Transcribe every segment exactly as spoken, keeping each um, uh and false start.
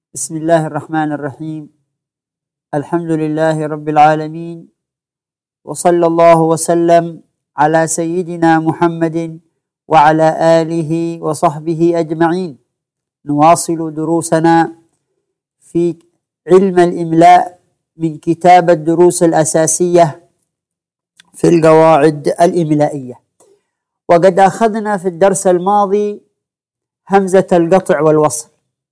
بسم الله الرحمن الرحيم. الحمد لله رب العالمين، وصلى الله وسلم على سيدنا محمد وعلى آله وصحبه أجمعين. نواصل دروسنا في علم الإملاء من كتاب الدروس الأساسية في القواعد الإملائية، وقد أخذنا في الدرس الماضي همزة القطع والوصل.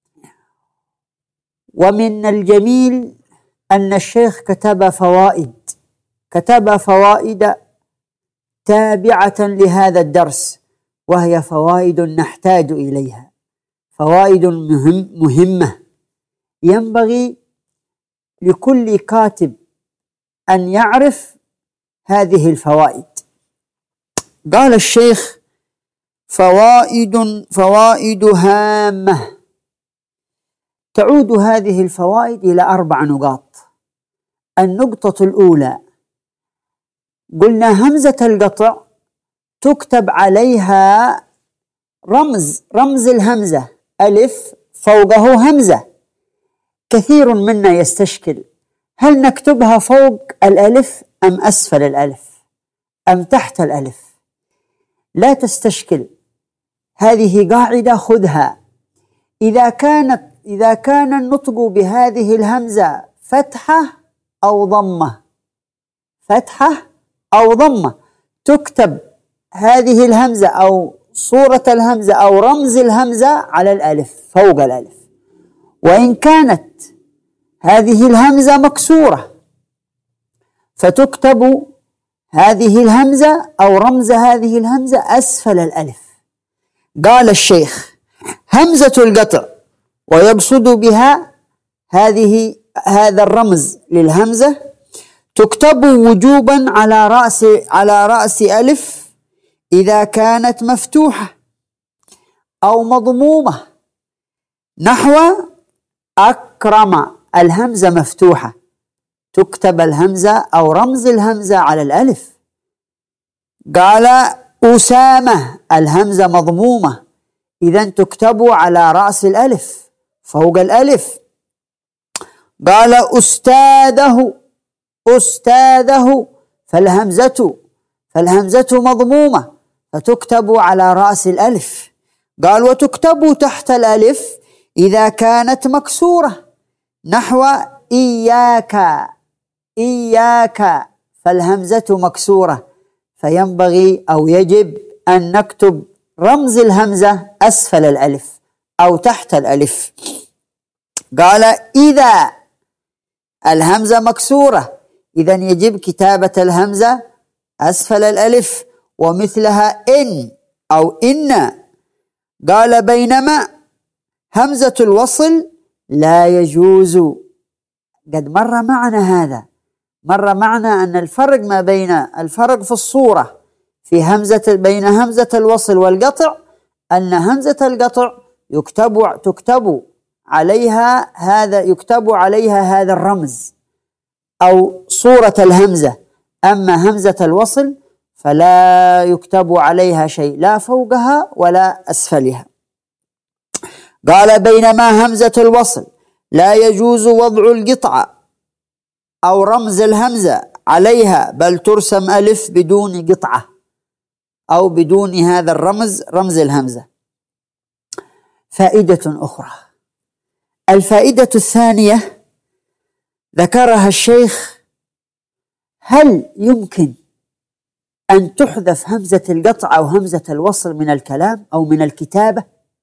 ومن الجميل أن الشيخ كتب فوائد كتب فوائد تابعة لهذا الدرس، وهي فوائد نحتاج إليها، فوائد مهم مهمة ينبغي لكل كاتب أن يعرف هذه الفوائد. قال الشيخ: فوائد فوائد هامة. تعود هذه الفوائد إلى أربع نقاط. النقطة الأولى، قلنا همزة القطع تكتب عليها رمز رمز الهمزة ألف، فوقه همزة. كثير منا يستشكل: هل نكتبها فوق الألف أم أسفل الألف أم تحت الألف؟ لا تستشكل، هذه قاعدة خذها. إذا كانت إذا كان النطق بهذه الهمزة فتحة أو ضمة فتحة أو ضمة تكتب هذه الهمزة أو صورة الهمزة أو رمز الهمزة على الألف فوق الألف. وإن كانت هذه الهمزة مكسورة فتكتب هذه الهمزة أو رمز هذه الهمزة أسفل الألف. قال الشيخ: همزة القطع، ويقصد بها هذه هذا الرمز للهمزة، تكتب وجوبا على رأس على رأس ألف إذا كانت مفتوحة أو مضمومة، نحو أكرم. الهمزة مفتوحة، تكتب الهمزة أو رمز الهمزة على الألف. قال أسامة، الهمزة مضمومة، إذن تكتب على رأس الألف فوق الألف. قال أستاذه أستاذه فالهمزة فالهمزة مضمومة فتكتب على رأس الألف. قال وتكتب تحت الألف إذا كانت مكسورة، نحو إياك إياك فالهمزة مكسورة، فينبغي أو يجب أن نكتب رمز الهمزة أسفل الألف أو تحت الألف. قال إذا الهمزة مكسورة، إذن يجب كتابة الهمزة أسفل الألف، ومثلها إن أو إن. قال بينما همزة الوصل لا يجوز. قد مر معنا هذا مر معنا أن الفرق ما بين الفرق في الصورة في همزة بين همزة الوصل والقطع، أن همزة القطع يكتب تكتب عليها هذا يكتب عليها هذا الرمز أو صورة الهمزة، أما همزة الوصل فلا يكتب عليها شيء، لا فوقها ولا أسفلها. قال بينما همزة الوصل لا يجوز وضع القطعة أو رمز الهمزة عليها، بل ترسم ألف بدون قطعة أو بدون هذا الرمز رمز الهمزة. فائدة أخرى، الفائدة الثانية ذكرها الشيخ: هل يمكن أن تحذف همزة القطع أو همزة الوصل من الكلام أو من الكتابة؟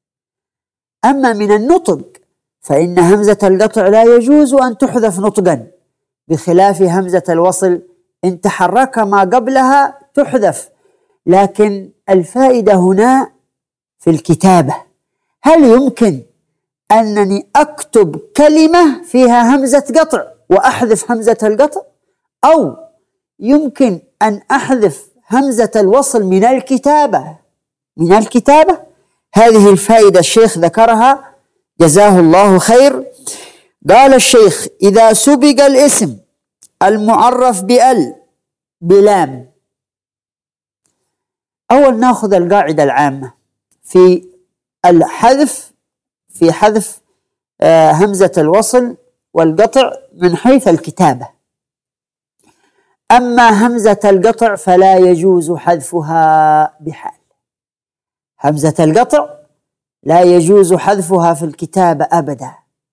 أما من النطق فإن همزة القطع لا يجوز أن تحذف نطقا، بخلاف همزة الوصل إن تحرك ما قبلها تحذف. لكن الفائدة هنا في الكتابة. هل يمكن أنني أكتب كلمة فيها همزة قطع وأحذف همزة القطع، أو يمكن أن أحذف همزة الوصل من الكتابة من الكتابة هذه الفائدة الشيخ ذكرها جزاه الله خير. قال الشيخ: إذا سبق الاسم المعرف بأل بلام. أول نأخذ القاعدة العامة في الحذف في حذف همزة الوصل والقطع من حيث الكتابة. أما همزة القطع فلا يجوز حذفها بحال. همزة القطع لا يجوز حذفها في الكتابة أبدا.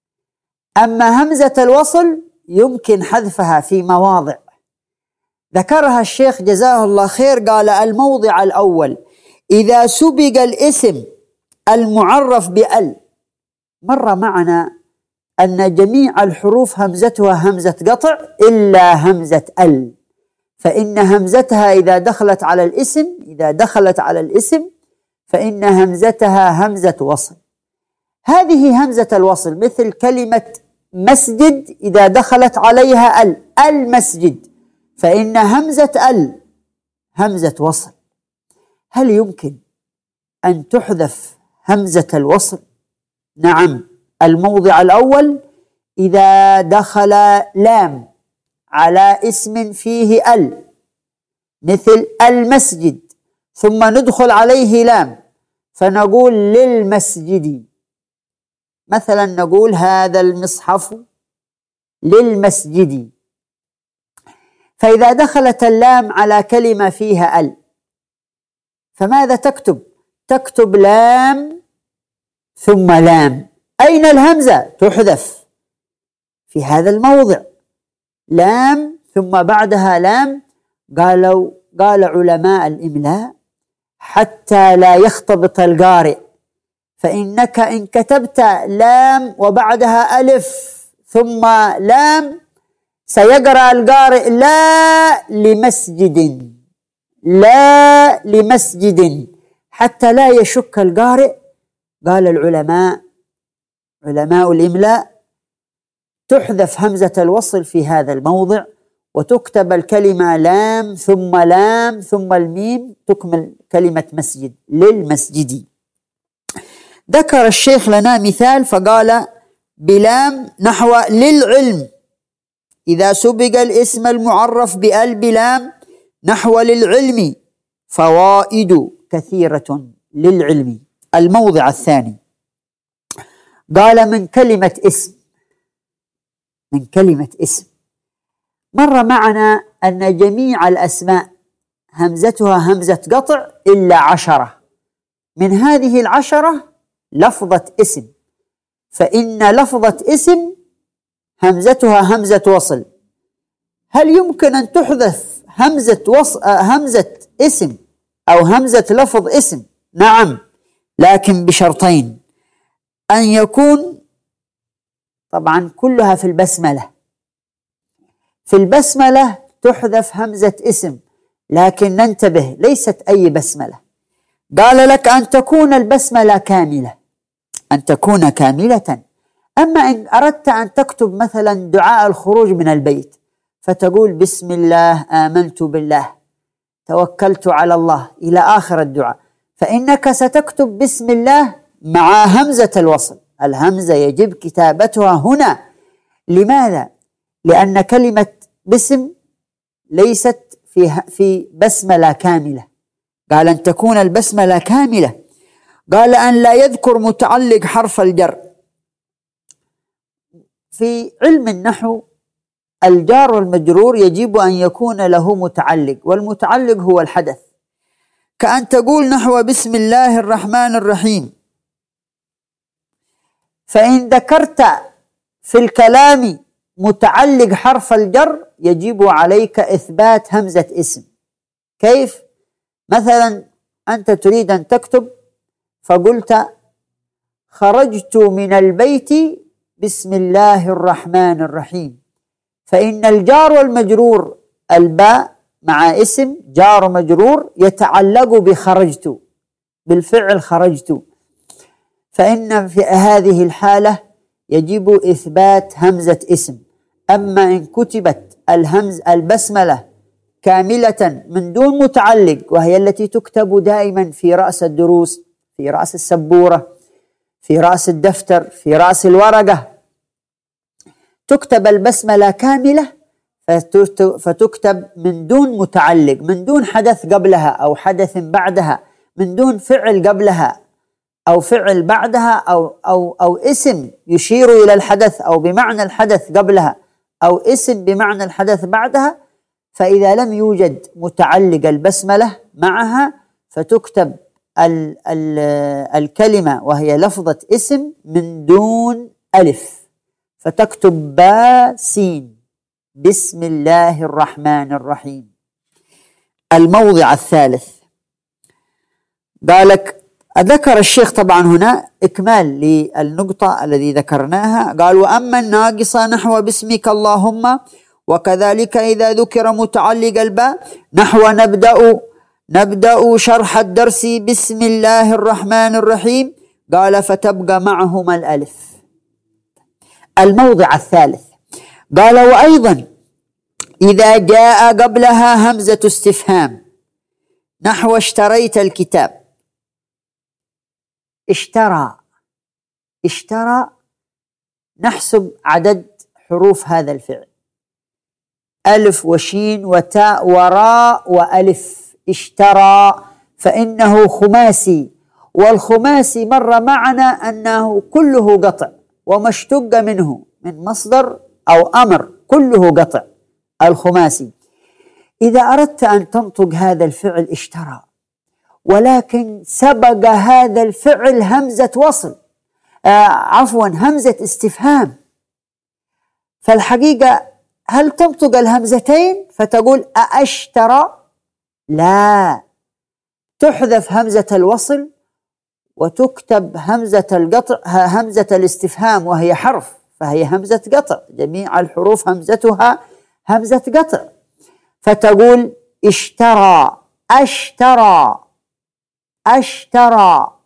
أما همزة الوصل يمكن حذفها في مواضع ذكرها الشيخ جزاه الله خير. قال: الموضع الأول إذا سبق الاسم المعرف بأل. مر معنا أن جميع الحروف همزتها همزة قطع إلا همزة ال، فإن همزتها إذا دخلت على الاسم إذا دخلت على الاسم فإن همزتها همزة وصل. هذه همزة الوصل مثل كلمة مسجد، إذا دخلت عليها ال المسجد فإن همزة ال همزة وصل. هل يمكن أن تحذف همزة الوصل؟ نعم. الموضع الأول إذا دخل لام على اسم فيه ال مثل المسجد، ثم ندخل عليه لام فنقول للمسجد. مثلا نقول هذا المصحف للمسجد. فإذا دخلت اللام على كلمة فيها ال فماذا تكتب؟ تكتب لام ثم لام. أين الهمزة؟ تحذف في هذا الموضع، لام ثم بعدها لام. قالوا قال علماء الإملاء: حتى لا يختبط القارئ، فإنك إن كتبت لام وبعدها ألف ثم لام سيقرأ القارئ لا لمسجد، لا لمسجد، حتى لا يشك القارئ. قال العلماء علماء الإملاء: تحذف همزة الوصل في هذا الموضع وتكتب الكلمة لام ثم لام ثم الميم تكمل كلمة مسجد، للمسجد. ذكر الشيخ لنا مثال فقال: بلام نحو للعلم، إذا سبق الاسم المعرف بأل بلام نحو للعلم فوائد كثيرة للعلم. الموضع الثاني قال: من كلمة اسم من كلمة اسم مر معنا أن جميع الأسماء همزتها همزة قطع إلا عشرة. من هذه العشرة لفظة اسم، فإن لفظة اسم همزتها همزة وصل. هل يمكن أن تحذف همزة وصل همزة اسم أو همزة لفظ اسم؟ نعم، لكن بشرطين: أن يكون طبعا كلها في البسملة. في البسملة تحذف همزة اسم، لكن ننتبه ليست أي بسملة. قال لك أن تكون البسملة كاملة، أن تكون كاملة. أما إن أردت أن تكتب مثلا دعاء الخروج من البيت فتقول بسم الله آمنت بالله توكلت على الله إلى آخر الدعاء، فإنك ستكتب بسم الله مع همزة الوصل. الهمزة يجب كتابتها هنا. لماذا؟ لأن كلمة بسم ليست في في بسملة كاملة. قال أن تكون البسملة كاملة. قال أن لا يذكر متعلق حرف الجر. في علم النحو الجار والمجرور يجب أن يكون له متعلق، والمتعلق هو الحدث. كأن تقول نحو بسم الله الرحمن الرحيم، فإن ذكرت في الكلام متعلق حرف الجر يجب عليك إثبات همزة اسم. كيف؟ مثلا أنت تريد أن تكتب فقلت خرجت من البيت بسم الله الرحمن الرحيم، فإن الجار والمجرور الباء مع اسم جار مجرور يتعلق بخرجت، بالفعل خرجت، فإن في هذه الحالة يجب إثبات همزة اسم. أما إن كتبت الهمز البسملة كاملة من دون متعلق، وهي التي تكتب دائما في رأس الدروس، في رأس السبورة، في رأس الدفتر، في رأس الورقة، تكتب البسملة كاملة فتكتب من دون متعلق، من دون حدث قبلها أو حدث بعدها، من دون فعل قبلها، أو فعل بعدها أو, أو, أو اسم يشير إلى الحدث أو بمعنى الحدث قبلها أو اسم بمعنى الحدث بعدها، فإذا لم يوجد متعلق البسملة معها فتكتب ال ال الكلمة وهي لفظة اسم من دون ألف، فتكتب باسين بسم الله الرحمن الرحيم. الموضع الثالث قالك ذكر الشيخ طبعا هنا إكمال للنقطة الذي ذكرناها، قال وأما الناقصة نحو باسمك اللهم، وكذلك إذا ذكر متعلق الباء نحو نبدأ نبدأ شرح الدرس بسم الله الرحمن الرحيم، قال فتبقى معهما الألف. الموضع الثالث قال وأيضا إذا جاء قبلها همزة استفهام نحو اشتريت الكتاب. اشترى اشترى نحسب عدد حروف هذا الفعل، ألف وشين وتاء وراء وألف. اشترى فإنه خماسي، والخماسي مر معنا أنه كله قطع وما اشتق منه من مصدر أو أمر كله قطع الخماسي. إذا أردت أن تنطق هذا الفعل اشترى ولكن سبق هذا الفعل همزة وصل آه عفوا همزة استفهام، فالحقيقة هل تنطق الهمزتين فتقول أأشترى؟ لا، تحذف همزة الوصل وتكتب همزة القطع همزة الاستفهام وهي حرف، فهي همزة قطع، جميع الحروف همزتها همزة قطع، فتقول اشترى أشترى أشترى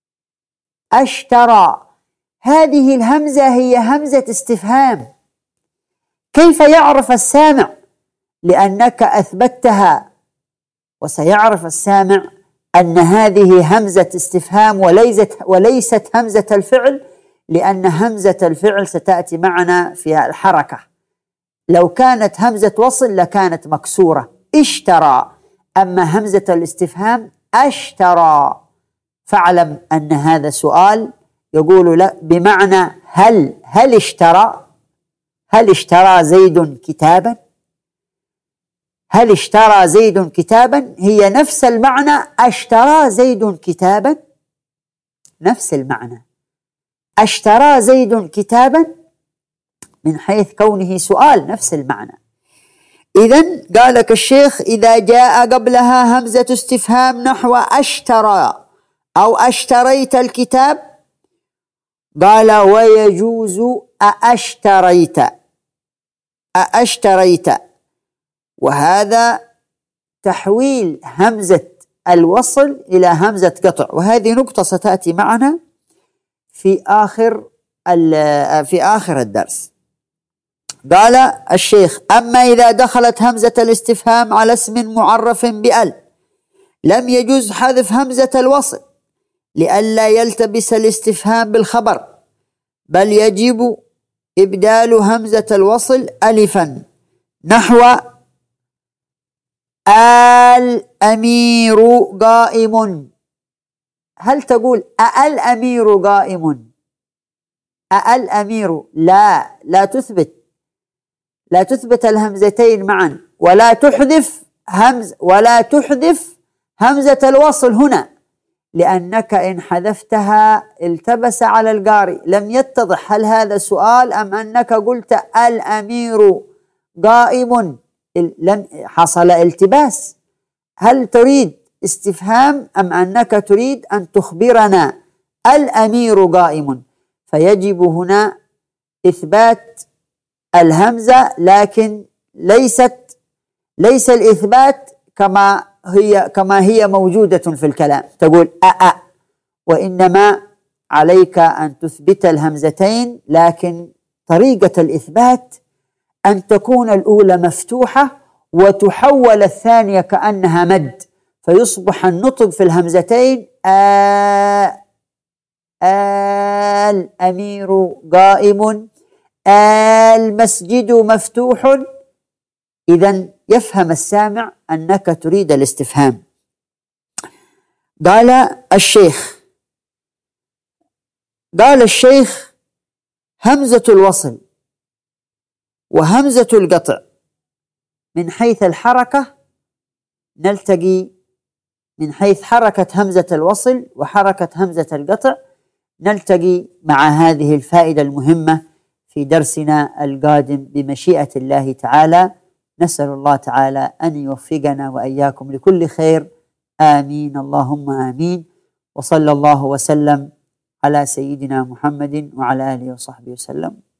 أشترى. هذه الهمزة هي همزة استفهام. كيف يعرف السامع؟ لأنك أثبتها، وسيعرف السامع أن هذه همزة استفهام وليست وليست همزة الفعل، لأن همزة الفعل ستأتي معنا في الحركة. لو كانت همزة وصل لكانت مكسورة اشترى، أما همزة الاستفهام أشترى. فاعلم أن هذا سؤال يقول لا بمعنى هل هل اشترى هل اشترى زيد كتابا؟ هل اشترى زيد كتابا هي نفس المعنى اشترى زيد كتابا، نفس المعنى اشترى زيد كتابا من حيث كونه سؤال، نفس المعنى. إذن قال لك الشيخ إذا جاء قبلها همزة استفهام نحو أشترى أو أشتريت الكتاب، قال ويجوز أأشتريت أأشتريت، وهذا تحويل همزة الوصل إلى همزة قطع، وهذه نقطة ستأتي معنا في آخر في آخر الدرس. قال الشيخ أما إذا دخلت همزة الاستفهام على اسم معرف بأل لم يجوز حذف همزة الوصل لئلا يلتبس الاستفهام بالخبر، بل يجب إبدال همزة الوصل ألفا نحو الأمير قائم. هل تقول الأمير قائم؟ الأمير لا لا تثبت لا تثبت الهمزتين معا، ولا تحذف همز ولا تحذف همزة الوصل هنا، لأنك إن حذفتها التبس على القارئ، لم يتضح هل هذا سؤال أم أنك قلت الأمير قائم، لم حصل التباس. هل تريد استفهام أم أنك تريد أن تخبرنا الأمير قائم؟ فيجب هنا إثبات الهمزة، لكن ليست ليس الإثبات كما هي كما هي موجودة في الكلام، تقول أأ، وإنما عليك أن تثبت الهمزتين، لكن طريقة الإثبات أن تكون الأولى مفتوحة وتحول الثانية كأنها مد، فيصبح النطق في الهمزتين آ الأمير قائم، المسجد مفتوح. إذن يفهم السامع أنك تريد الاستفهام. قال الشيخ قال الشيخ: همزة الوصل وهمزة القطع من حيث الحركة نلتقي، من حيث حركة همزة الوصل وحركة همزة القطع نلتقي مع هذه الفائدة المهمة في درسنا القادم بمشيئة الله تعالى. نسأل الله تعالى أن يوفقنا وإياكم لكل خير، آمين اللهم آمين. وصلى الله وسلم على سيدنا محمد وعلى آله وصحبه وسلم.